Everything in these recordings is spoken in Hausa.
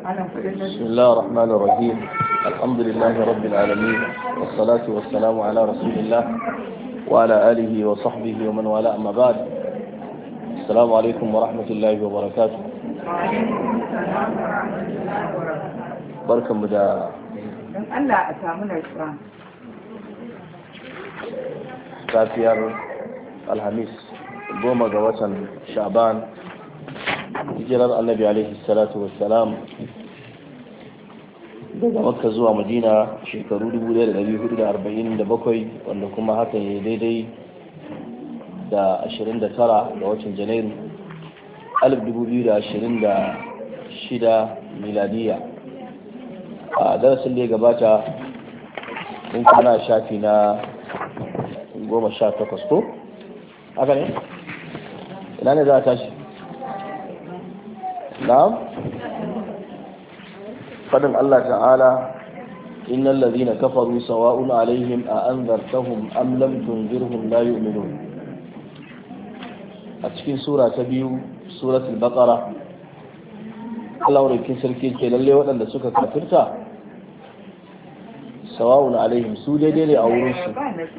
بسم الله الرحمن الرحيم. الحمد لله رب العالمين، والصلاة والسلام على رسول الله وعلى آله وصحبه ومن والاه، أما بعد. السلام عليكم ورحمة الله وبركاته. بركة مدى safiyar alhamis 10 ga watan sha'ban hijirar annabi alaihi salatu wassalam daga makka zuwa madina shekaru 1447 wanda kuma hakan ya daidai da 29 ga watan janairu 2026 miladiya. A darasin da ya gabata mun kana shafi na 18 ko haka ne? Ina ne za a tashi? na'am, fadin Allah ta'ala innal ladhina kafaru sawa'un alaihim a anzartahum am lam tunzirhum la yu'minun. A cikin sura ta biyu, suratul baqara, Allah rikin sarki ce lalle waɗanda suka kafirta sawa'un alaihim, su daidai ne a wurin su.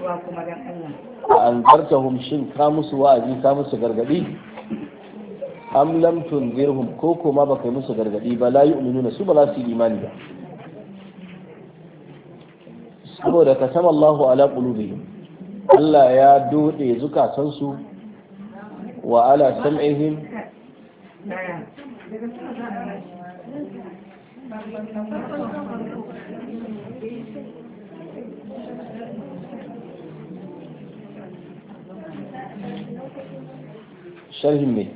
A anzartahum, shin ka musu wa'azi, ka musu gargadi? Am lam tunzirhum, ko kuma baka yi musu gargadi ba, la yu'minuna, su ba za su yi imani ba. Saboda katama Allahu ala qulubihim, Allah ya dode zukatansu, wa ala sam'ihim sharhin me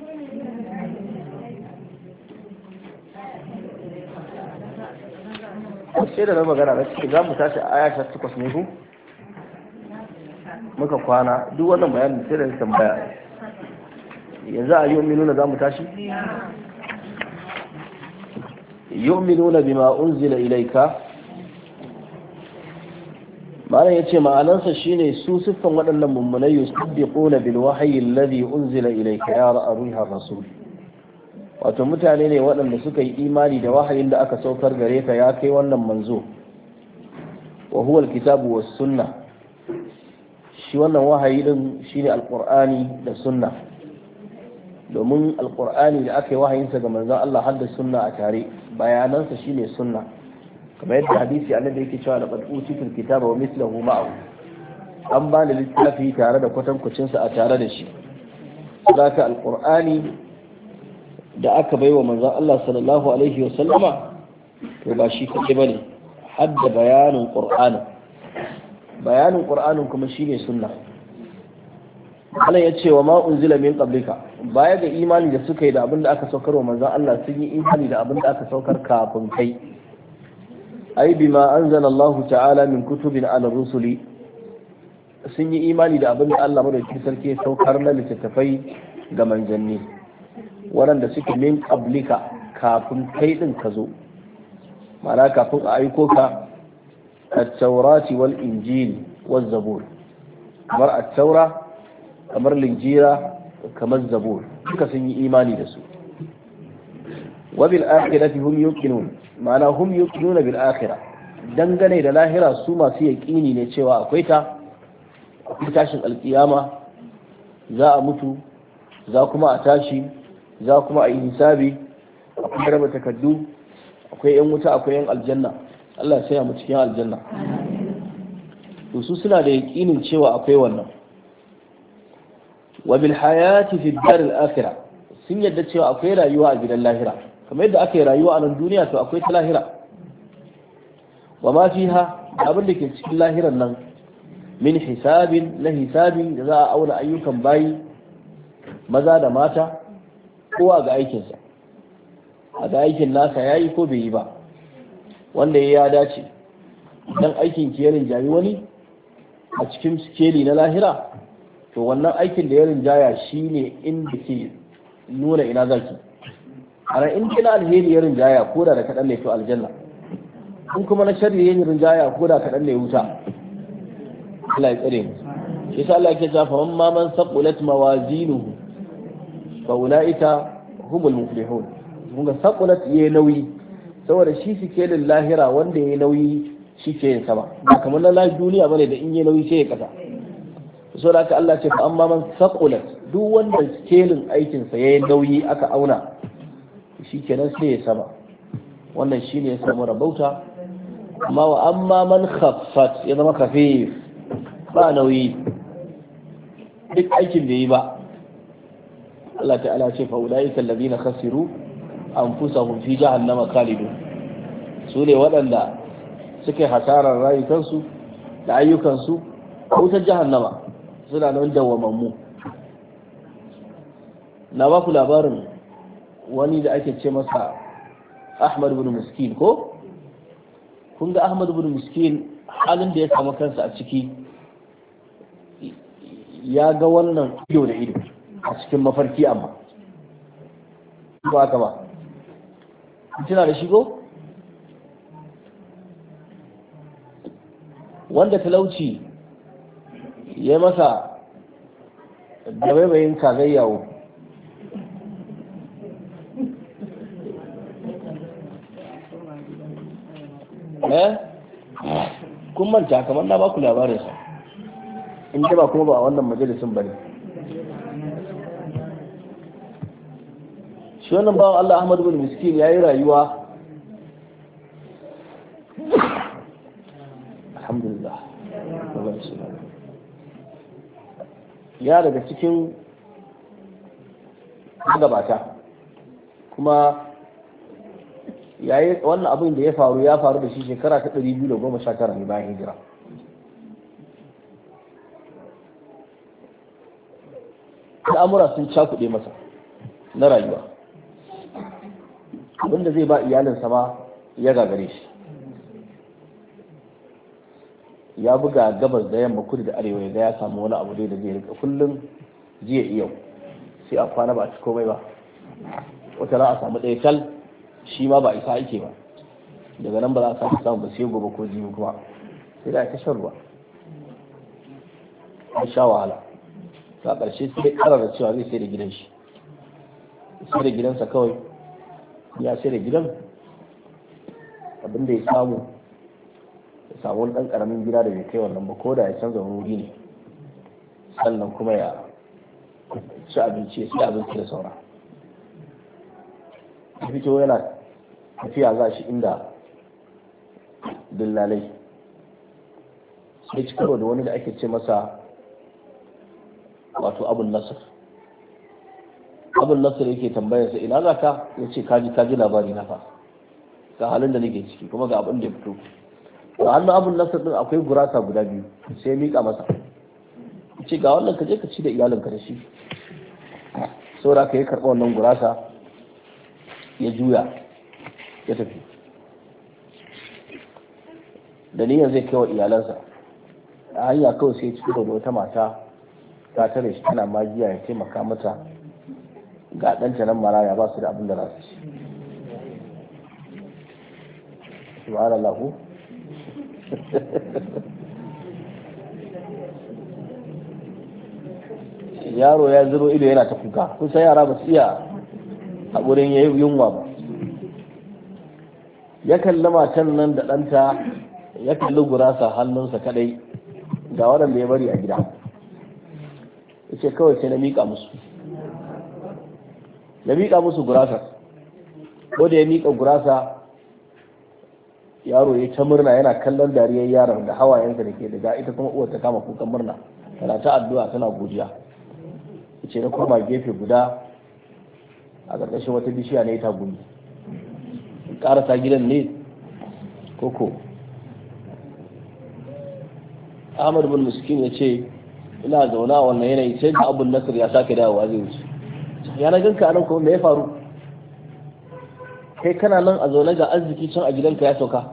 sai da na magana na cikin za mu tashi a aya 18 ne ku muka kwana duk wannan bayanin sai da tambaya. Yanzu a yu'minuna za mu tashi yu'minuna bima unzila ilayka. malam yace ma'anarsa shine su siffan waɗannan mummunai yusaddiquna bil wahyi alladhi unzila ilayka ya ruhar rasul. Wato mutane ne waɗanda suka yi imani da wahayin da aka saukar gare ka ya kai wannan manzo, wa huwa alkitabu was sunna. Shi wannan wahayi din shine alqur'ani da sunna, domin alqur'ani da aka yi wahayinsa ga manzon Allah har da sunna a tare, bayanansa shine sunna, kamar yadda hadisi annabi yake cewa laqad utitul kitaba wa mithluhu ma'ahu, an bani littafi tare da kwatankwacin sa a tare da shi. Saboda alqur'ani da aka baiwa manzon Allah sallallahu alaihi wa sallama to ba shi kadai bane, hadda bayanin qur'anin kuma shine sunna. Allah ya ce wa ma unzila min qablika, baya ga imani da suka yi da abin da aka saukar wa manzon Allah, sun yi imani da abin da aka saukar kafin kai. Ai bima anzala Allah ta'ala min kutubin ala rusuli, sun yi imani da abin da Allah madaukakin sarki ya saukar na littattafai ga manzanni waɗanda suke min qablika, kafin kai din ka zo, ma'ana kafin a aiko ka, at-taurati wal injil waz zabur, kamar at-taura, kamar linjira, kamar zabur, duka sun yi imani da su. Wa bil akhirati hum yuqinun, ma'ana hum yuqinuna bil akhirah, dangane da lahira su masu yaqini ne cewa akwai tashin alkiyama, za a mutu, za kuma a tashi, za kuma a yi hisabi, akwai raba takaddu, akwai yan wuta, akwai yan aljanna. Allah ya saya mu cikin aljanna. To su suna da yaqinin cewa akwai wannan. Wa bil hayati fi dar al akhirah, sun yadda cewa akwai rayuwa a gidan lahira, kamar yadda aka yi rayuwa a nan duniya to akwai ta lahira. Wa ma fiha, abin da ke cikin lahiran nan, min hisabin, na hisabi da za a auna ayyukan bayi maza da mata, kowa ga aikinsa, a ga aikin nasa ya yi ko bai yi ba, wanda ya dace. Idan aikin ki ya rinjayi wani a cikin sikeli na lahira, to wannan aikin da ya rinjaya shine inda ke nuna ina zaki. Ana in kina alheri ya rinjaya ko da kaɗan ne to aljanna, in kuma na sharri ya rinjaya ko da kaɗan ne wuta. Allah ya tsare mu. Shi yasa Allah yake cewa man man saqulat mawazinuhu fa ulaika humul muflihun. kun ga saqulat yayi nauyi saboda shi sikelin lahira wanda yayi nauyi shi ke yin sama ba kamar na duniya bane da in yayi nauyi sai ya kasa saboda haka Allah ce fa amma man saqulat duk wanda sikelin aikin sa yayi nauyi aka auna shi kenan sai ya sama wannan shine ya samu rabauta amma wa amma man khaffat ya zama khafif ba nauyi duk aikin da yi ba Allah ta'ala ce fa ulaika alladhina khasiru anfusahum fi jahannama khalidun su ne waɗanda suke hasarar rayukansu da ayyukansu a wutar jahannama suna nan dawwamammu. Na ba ku labarin wani da ake ce masa Ahmad ibn Miskin ko kun ga Ahmad ibn Miskin halin da ya samu kansa a ciki ya ga wannan ido da ido a cikin mafarki amma ba haka ba tuna da shigo wanda talauci ya masa da baibayin kagayyawo kun manta kamar na baku labarinsa in ba kuma ba a wannan majalisun bane shi wannan bawan Allah Ahmad bin Miskin yayi rayuwa alhamdulillah ya daga cikin gabata kuma yayi wannan abin da ya faru da shi shekara ta 219 ne bayan hijira al'amura sun cakuɗe masa na rayuwa abinda zai ba iyalinsa ma ya gagare shi ya buga gabas da yamma kudu da arewa ya ya samu wani abu dai da zai rika kullum jiya yau sai a kwana ba a ci komai ba wata za a samu ɗaya tal shi ma ba isa ake ba daga nan ba za a sake samu ba sai gobe ko jibi kuma sai da ta shan ruwa an sha wahala to a ƙarshe sai karara cewa zai sai da gidan shi sai da gidansa kawai ya sai da gidan abinda ya samu wani ɗan ƙaramin gida da bai kai wannan ba ko da ya canza wuri ne sannan kuma ya ci abinci ya ci abinci da saura ya fito yana tafiya za shi inda dillalai sai ci karo da wani da ake ce masa wato abun nasir yake tambayarsa ina za ka ya ce kaji labari na fa ga halin da nake ciki kuma ga abin da ya fito da hannun abun nasir din akwai gurasa guda biyu sai ya miƙa masa ce ga wannan ka je ka ci da iyalinka da shi saboda ka yi karɓa wannan gurasa ya juya ya tafi da niyyar zai kai wa iyalansa a hanya kawai sai ci da wata mata ta tare shi tana magiya ya taimaka mata ga ɗanta nan maraya ba su da abin da za su ci subhanallahu yaro ya zuro ido yana ta kuka kun san yara ba su iya haƙurin yunwa ba ya kalli matan nan da ɗanta ya kalli gurasa hannunsa kadai ga waɗanda ya bari a gida ya ce kawai sai na miƙa musu gurasa ko da ya miƙa gurasa yaro ya ta murna yana kallon dariyar yaron da hawayensa da ke daga ita kuma uwar ta kama kukan murna tana ta addu'a tana godiya ya ce na koma gefe guda a ƙarƙashin wata bishiya ne ta gumi ƙarasa gidan ne koko Ahmad bin Miskin ya ce ina zaune a wannan yanayi sai da abun nasir ya sake dawowa zai wuce ya na ganka anan kuma me ya faru kai kana nan a zaune ga arziki can a gidanka ya sauka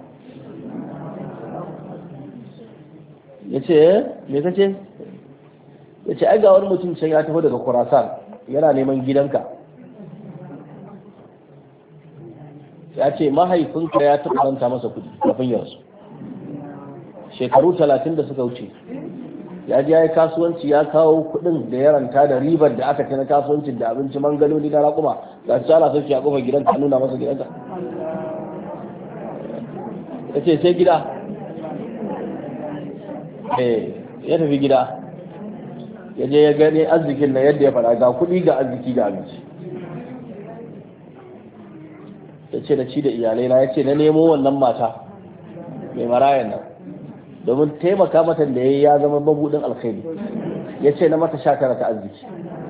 ya ce me ka ce ya ce ai ga wani mutum can ya taho daga Khurasan yana neman gidanka ya ce mahaifinka ya taɓa ranta masa kuɗi kafin ya rasu shekaru 30 da suka wuce ya je ya yi kasuwanci ya kawo kuɗin da ya ranta da ribar da aka ci na kasuwancin da abinci mangaloli na raƙuma ga su ana sauki a kofar gidanka a nuna masa gidanka ya ce sai gida ya tafi gida ya je ya gani arzikin na yadda ya fara ga kuɗi ga arziki ga abinci ya ce da ci da iyalai na ya ce na nemo wannan mata mai marayan nan domin taimaka mata da ya zama mabudin alkhairi ya ce na mata 19 ta arziki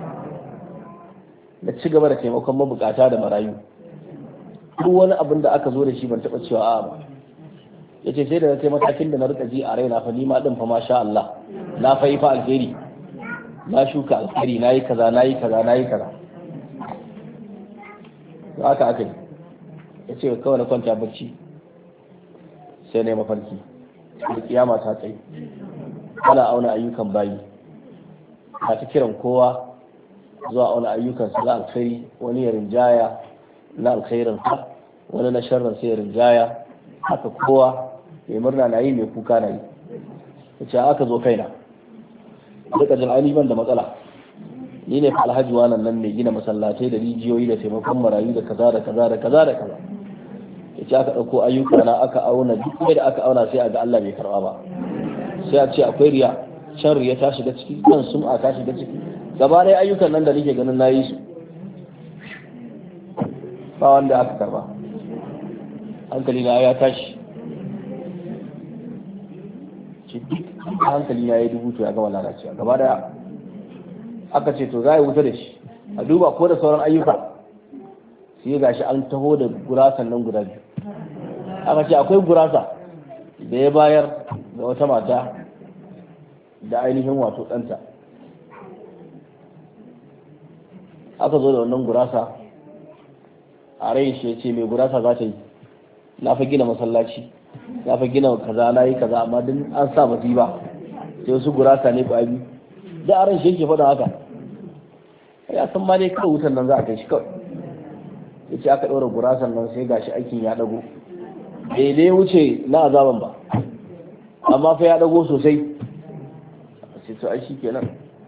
da ci gaba da taimakon mabukata da marayu duk wani abin da aka zo da shi ban taɓa cewa a ba ya ce sai da na kai matakin da na rika ji a raina fa ni ma din fa masha Allah na fa yi fa alheri na shuka alheri na yi kaza na yi kaza na yi kaza da haka aka yi ya ce kawai na kwanta bacci sai na yi mafarki da kiyama ta tsaye ana auna ayyukan bayi ta ta kiran kowa zuwa auna ayyukan su na alkhairi wani ya rinjaya na alkhairin sa wani na sharrin sai ya rinjaya haka kowa mai murna na yi mai kuka na yi ya ce aka zo kaina duka jin ban da matsala ni ne alhaji wannan nan mai gina masallatai da rijiyoyi da taimakon marayu da kaza da kaza da kaza da kaza ya ce aka ɗauko ayyuka na aka auna duk da aka auna sai a ga Allah bai karɓa ba sai a ce akwai riya can riya ta shiga ciki kan sum'a ta shiga ciki gaba ɗaya ayyukan nan da nake ganin na yi su ba wanda aka karɓa hankali na ya tashi hankali na ya dubu to ya gama lalacewa gaba daya aka ce to za a yi wuta da shi a duba ko da sauran ayyuka sai gashi an taho da gurasan nan guda biyu aka ce akwai gurasa da ya bayar ga wata mata da ainihin wato ɗanta aka zo da wannan gurasa a rai shi ya ce mai gurasa za ta yi na fa gina masallaci na fa gina kaza na yi kaza amma duk an sa masifa sai wasu gurasa ne ba biyu da a ran shi yake faɗa haka ya san ma dai kawai wutan nan za a kai shi kawai ya ce aka ɗaura gurasan nan sai gashi aikin ya ɗago daidai wuce na azaban ba amma fa ya ɗago sosai sai to ai shi kenan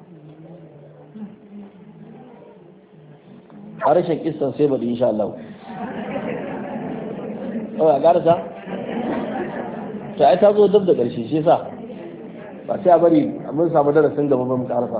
harshen kissan sai baɗi insha Allah a garasa ta ai ta zo dab da ƙarshe shi yasa ba sai a bari mun samu darasin gaba ba mu karasa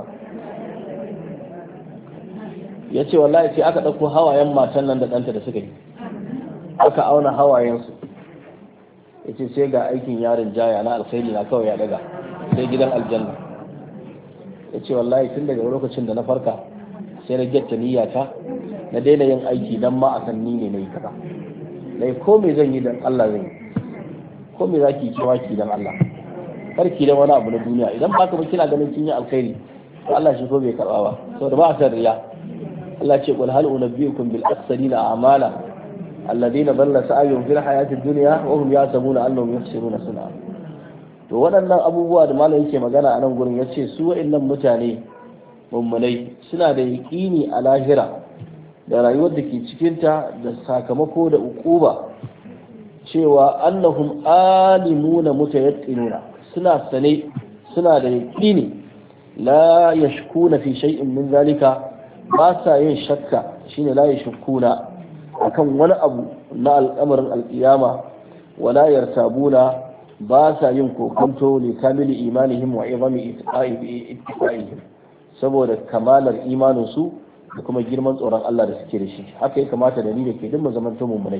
ya ce wallahi sai aka ɗauko hawayen matan nan da ɗanta da suka yi aka auna hawayensu ya ce sai ga aikin yarin jaya na alkhairi na kawai ya daga sai gidan aljanna ya ce wallahi tun daga lokacin da na farka sai na gyatta niyyata na daina yin aiki don ma a san ni ne na yi kaza na yi ko me zan yi don Allah zan yi ko me za ki yi kewa ki don Allah karki da wani abu na duniya idan ba ka ba kina ganin kin yi alkhairi to Allah shi ko bai karba ba saboda ba a san riya Allah ce qul hal unabbiukum bil akhsarina a'mala alladhina dalla sa'yuhum fil hayatid dunya wa hum yahsabuna annahum yuhsinuna sun'a to waɗannan abubuwa da malam yake magana a nan gurin yace su wa'annan mutane mummunai suna da yaqini a lahira da rayuwar da ke cikinta da sakamako da ukuba cewa annahum alimuna mutayaqqinuna suna sane suna da yaqini la yashkuna fi shay'in min zalika ba sa yin shakka shine la yashkuna akan wani abu na al'amarin alkiyama wala yartabuna ba sa yin kokonto ne kamili imanihim wa izami ittiqaihim saboda kamalar imanin su da kuma girman tsoron Allah da suke da shi haka ya kamata da ni da ke dimma zaman to mummunai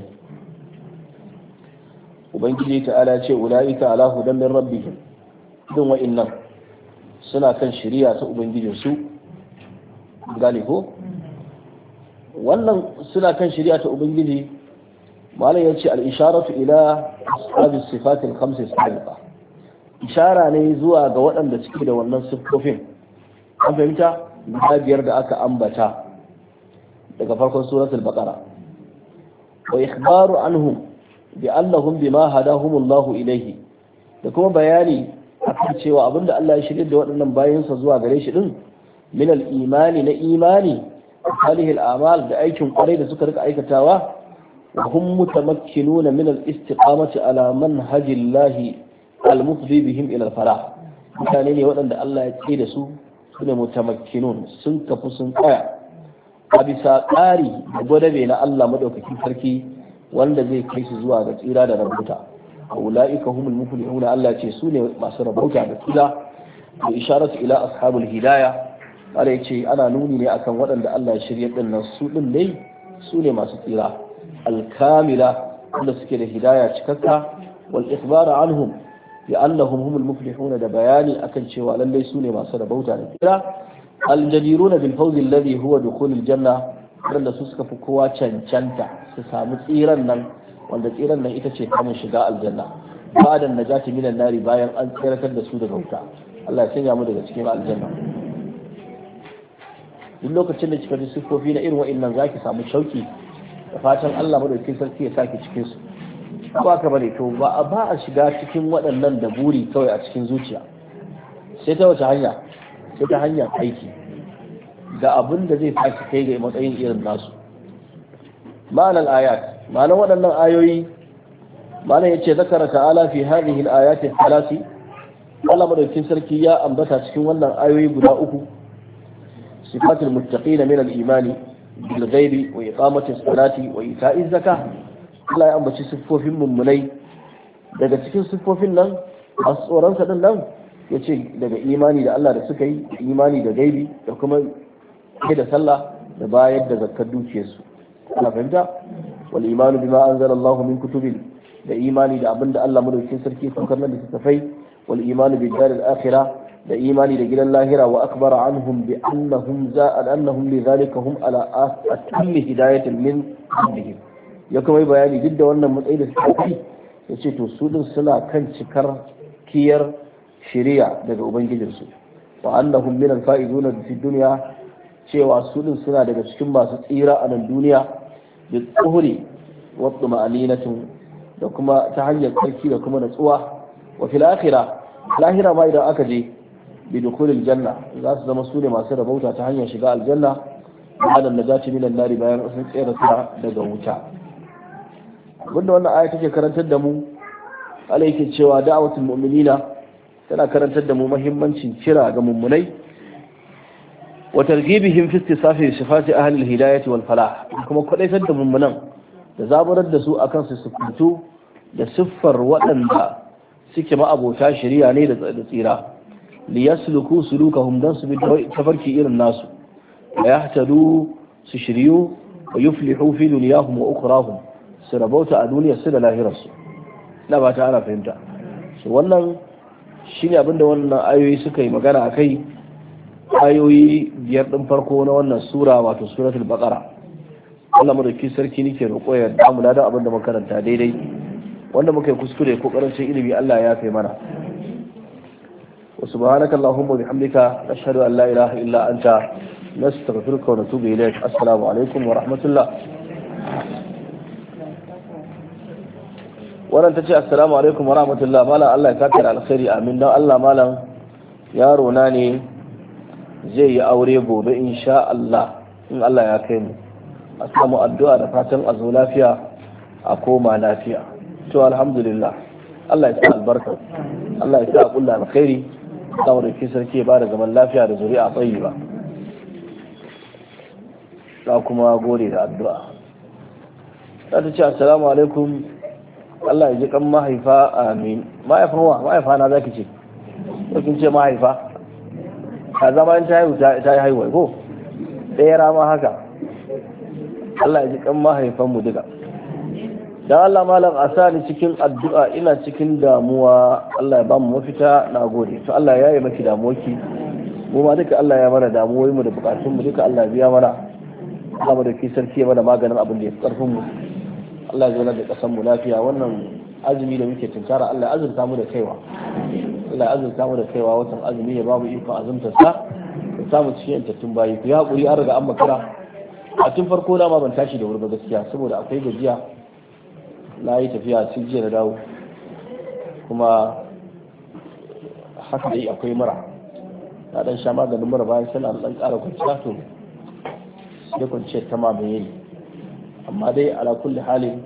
ubangiji ta'ala ce ulaika ala hudan min rabbihim din wa'annan suna kan shari'a ta ubangijin su gane ko wannan suna kan shari'a ta ubangiji malam yace al-isharatu ila ashabi sifatil khams as-sabiqa ishara ne zuwa ga waɗanda suke da wannan siffofin an fahimta guda biyar da aka ambata daga farkon suratul baqara wa ikhbaru anhum bi annahum bima hadahumullahu ilayhi da kuma bayani akan cewa abinda Allah ya shirye da waɗannan bayansa zuwa gare shi din min al-imani na imani salih al-a'mal da aikin kwarai da suka rika aikatawa wa hum mutamakkinuna min al-istiqamati ala manhajillahi al-mufdi bihim ila al-falah mutane ne waɗanda Allah ya tsaye da su sune mutamakkinun sun kafu sun tsaya a bisa ƙari da gwadabe na Allah madaukakin sarki wanda zai kai su zuwa ga tsira da rabauta a ula'ika humul muflihun Allah ce su ne masu rabauta da tsira da isharatu ila ashabul hidaya Allah ya ce ana nuni ne akan waɗanda Allah ya shirya din nan su din dai su ne masu tsira alkamila wanda suke da hidaya cikakka wal ikhbar anhum bi annahum humul muflihun da bayani akan cewa lallai su ne masu rabauta da tsira aljadiruna bil fawzi alladhi huwa dukhulul janna wanda su suka fi kowa cancanta su samu tsiran nan wanda tsiran nan ita ce kamun shiga aljanna ba'dan najati minan nari bayan an tsiratar da su daga wuta Allah ya sanya mu daga cikin aljanna duk lokacin da kika ji siffofi na irin wa'annan zaki samu shauki da fatan Allah madaukakin sarki ya saki cikin su ba ka bane to ba a shiga cikin waɗannan da buri kawai a cikin zuciya sai ta wace hanya sai ta hanyar aiki ga abin da zai saki kai ga matsayin irin nasu ma'anar ayat ma'anar waɗannan ayoyi ma'anar yace zakara ta'ala fi hadhihi al-ayati al-thalasi Allah madaukakin sarki ya ambata cikin wannan ayoyi guda uku sifatul muttaqin min al-imani bil ghaibi wa iqamati as-salati wa ita'i az-zakah Allah ya ambaci siffofin mummunai daga cikin siffofin nan masu tsoron sa din nan yace daga imani da Allah da suka yi imani da gaibi da kuma da sallah da bayar da zakkar dukiyarsu ana fahimta wal imanu bima anzala Allah min kutubin da imani da abinda Allah madaukakin sarki saukar nan da tafai wal imanu bid daril akhirah da imani da gidan lahira wa akbara anhum bi annahum annahum lidhalika hum ala atammi hidayatin min rabbihim ya kuma yi bayani duk da wannan matsayi da suka yi yace to su din suna kan cikar kiyar shari'a daga ubangijinsu wa annahum min al-fa'izuna fi dunya cewa su din suna daga cikin masu tsira a nan duniya da tsuhuri wa tuma'aninatu da kuma ta hanyar tsarki da kuma natsuwa wa fil akhirah lahira ma idan aka je bi dukhulil janna za su zama su ne masu rabauta ta hanyar shiga aljanna ba'da najati minan nari bayan sun tsira daga wuta wanda wannan aya take karantar da mu Allah yake cewa da'watul mu'minina tana karantar da mu muhimmancin kira ga mummunai wa targhibihim fi istisafi sifati ahli al-hidayah wal falah kuma kwadaitar da mummunan da zaburar da su akan su sukuntu da siffar waɗanda suke ma'abota shari'a ne da tsira li yasluku sulukahum dan su bi tafarki irin nasu wa yahtadu su shiryu wa yuflihu fi dunyahum wa ukhrahum su rabauta a duniyar su da lahirarsu na ba ta ana fahimta su wannan shine abinda wannan ayoyi suka yi magana akai ayoyi 5 din farko na wannan sura wato suratul baqara Allah madauki sarki nake roƙo ya damu da abinda makaranta daidai wanda muka yi kuskure ko karancin ilimi Allah ya yafe mana wa subhanaka allahumma bihamdika ashhadu an la ilaha illa anta nastaghfiruka wa natubu ilayk assalamu alaikum wa rahmatullah wannan tace assalamu alaikum wa rahmatullah malam Allah ya saka da alkhairi amin dan Allah malam yaro na ne zai yi aure gobe insha Allah in Allah ya kai mu a samu addu'a da fatan a zo lafiya a koma lafiya to alhamdulillah Allah ya sa albarka Allah ya sa kullu alkhairi saboda ki sarki ba da zaman lafiya da zuri'a tayyiba da kuma gode da addu'a ta ce assalamu alaikum Allah ya ji kan mahaifa amin mahaifa na zaki ce kin ce mahaifa a zaman ta yi haihuwa ko ɗaya rama haka Allah ya ji kan mahaifanmu duka dan Allah malam a sa ni cikin addu'a ina cikin damuwa Allah ya ba mu mafita na gode to Allah ya yi maki damuwarki mu ma duka Allah ya mana damuwoyi mu da bukatun mu duka Allah ya biya mana Allah mu da ki sarki ya mana maganin abin da ya fi karfin mu Allah ya zo da kasan mu lafiya wannan azumi da muke tunkara Allah ya azurta mu da kaiwa Allah ya azurta mu da kaiwa watan azumi ya ba mu iko azumta sa ya samu cikin tattun bayi ku ya hakuri an riga an makara a tun farko da ma ban tashi da wuri ba gaskiya saboda akwai gajiya na yi tafiya sai jiya na dawo kuma haka dai akwai mura na dan sha maganin mura bayan sai na dan ƙara kwanciya to sai kwanciyar ta mamaye ne amma dai ala kulli halin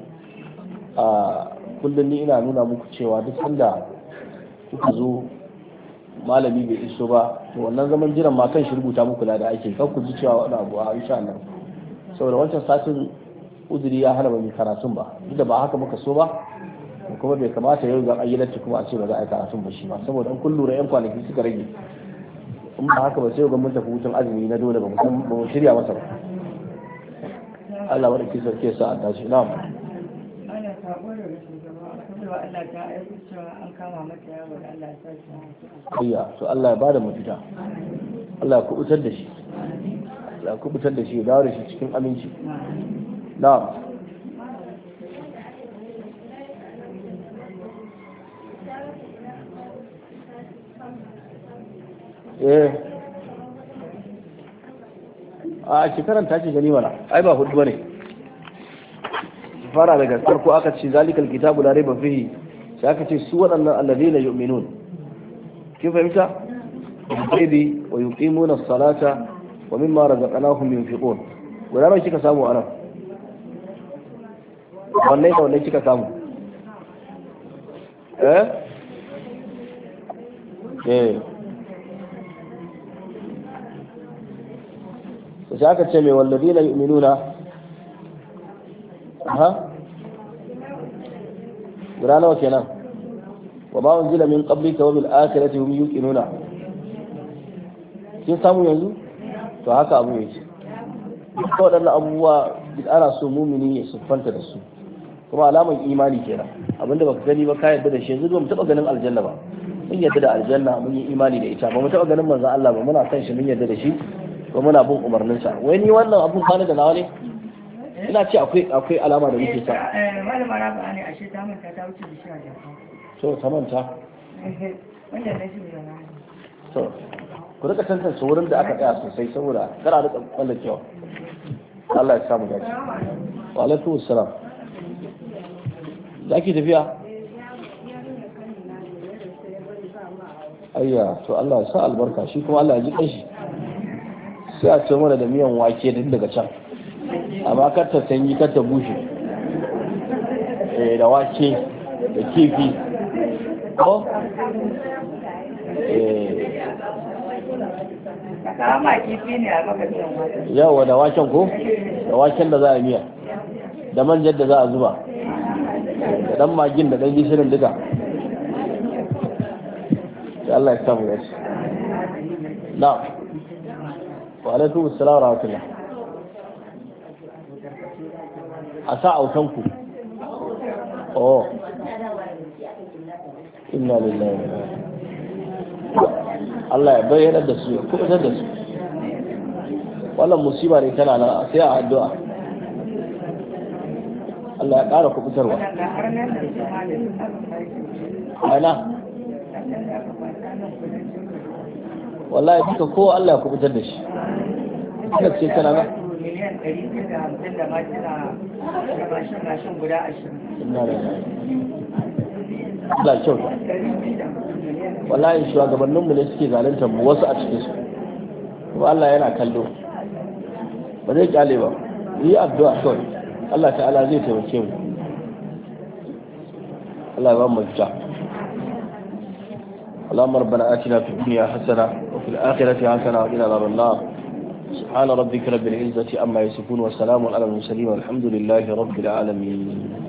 a kullum ni ina nuna muku cewa duk sanda kuka zo malami bai iso ba to wannan zaman jiran ma kan shi rubuta muku da ake kan ku ji cewa wani abu a insha Allah saboda wancan satin uzuri ya hana ba mu karatun ba duk da ba haka muka so ba kuma bai kamata yau ga ayyalarci kuma a ce ba za a yi karatun ba shi ba saboda in kun lura yan kwanaki suka rage in ba haka ba sai ga mun tafi hutun azumi na dole ba mu shirya masa ba Allah wadda ke sarki sa a dace na'am ana sabo da shugaba kuma Allah ta aika cewa an kama mata yawo da Allah ya sa ayya to Allah ya bada mafita Allah ya kubutar da shi Allah ya kubutar da shi ya dawo da shi cikin aminci na'am a shekaran ta ce gani mana ai ba hudu bane fara daga farko aka ce zalikal kitabu la raiba fihi sai aka ce su waɗannan alladheena yu'minun kin fahimta bi wa yuqimuna as-salata wa mimma razaqnahum yunfiqun guda nawa kika samu anan wannan kika samu sai aka ce mai walladina yu'minuna guda nawa kenan wa ma unzila min qablika wa bil akhirati hum yuqinuna kin samu yanzu to haka abu yake ko wadannan abubuwa ana so mumini ya siffanta da su kuma alaman imani kenan abinda baka gani ba ka yarda da shi yanzu ba mu taba ganin aljanna ba mun yarda da aljanna mun yi imani da ita ba mu taba ganin manzon Allah ba muna san shi mun yarda da shi ko muna bin umarninsa wai ni wannan abun kwana da nawa ne ina ce akwai alama da muke sa malama na ba ne ashe ta manta ta wuce bishiya da to ta manta wanda na shi da to ku rika tantance wurin da aka tsaya sosai saboda kar a rika tsallakewa Allah ya samu dace wa alaikum assalam zaki tafiya ayya to Allah ya sa albarka shi kuma Allah ya ji kanshi sai a ce mana da miyan wake din daga can amma kar ta sanyi kar ta bushe da wake da kifi ko yawa da waken ko da waken da za a miya da manjar da za a zuba da dan magin da dan gishirin duka sai Allah ya samu yashi na'am wa alaikum assalam wa rahmatullah a sa autanku oh inna lillahi wa inna Allah ya bayyana da su ya kubutar da su wannan musiba ne tana nan sai a addu'a Allah ya ƙara kubutarwa ana wallahi duka ko Allah ya kubutar da shi kika ce kana ba miliyan 150 da mashina da mashin guda 20 inna lillahi Allah kyau wallahi shugabannin mu ne suke zalunta mu wasu a cikin su kuma Allah yana kallo ba zai kyale ba yi addu'a kawai Allah ta'ala zai taimake mu Allah ya ba mu fita اللهم ربنا آتنا في الدنيا حسنة وفي الآخرة حسنة وقنا عذاب النار سبحان ربك رب العزة عما يصفون وسلام على المرسلين والحمد لله رب العالمين